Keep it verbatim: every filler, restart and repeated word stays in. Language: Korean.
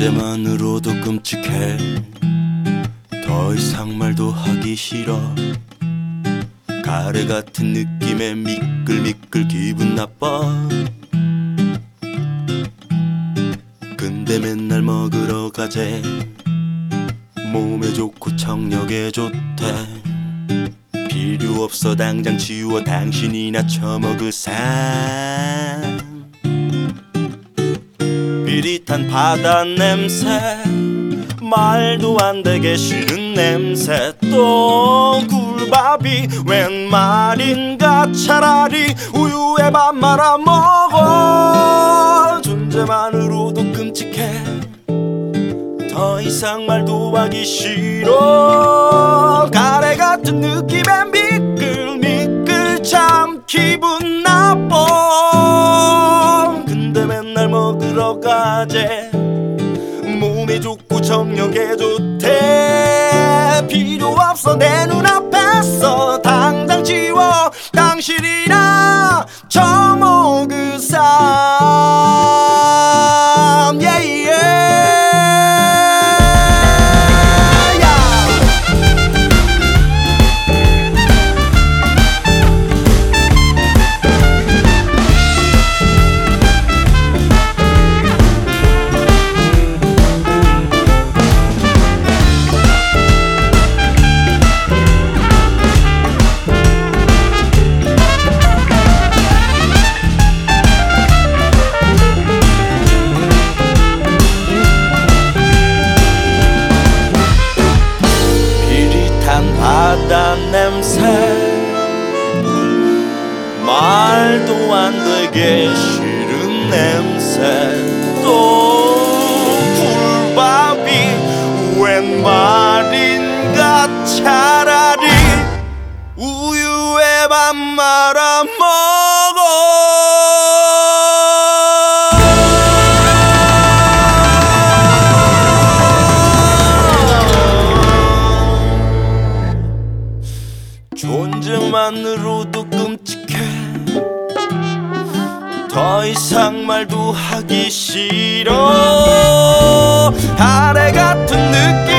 존재만으로도 끔찍해. 더 이상 말도 하기 싫어. 가래 같은 느낌에 미끌미끌 기분 나빠. 근데 맨날 먹으러 가재. 몸에 좋고 청력에 좋대. 필요 없어 당장 지워 당신이나 처먹으사. 비릿한 바다 냄새, 말도 안 되게 싫은 냄새. 또 굴밥이 웬 말인가. 차라리 우유에 밥 말아 먹어. 존재만으로도 끔찍해. 더 이상 말도 하기 싫어. 가래 같은 느낌에 미끌미끌 참 기분 나빠. 근데 맨날 먹으러 가재. 몸에 좋고 청력에 좋대. 필요 없어 내 눈앞에서 당장 지워 당신이나 처먹으사. yeah, yeah. 바다 냄새, 말도 안 되게 싫은 냄새. 또 굴밥이 웬 말인가. 차라리 우유에 밥 말아 먹어. 존재만으로도 끔찍해. 더 이상 말도 하기 싫어. 가래 같은 느낌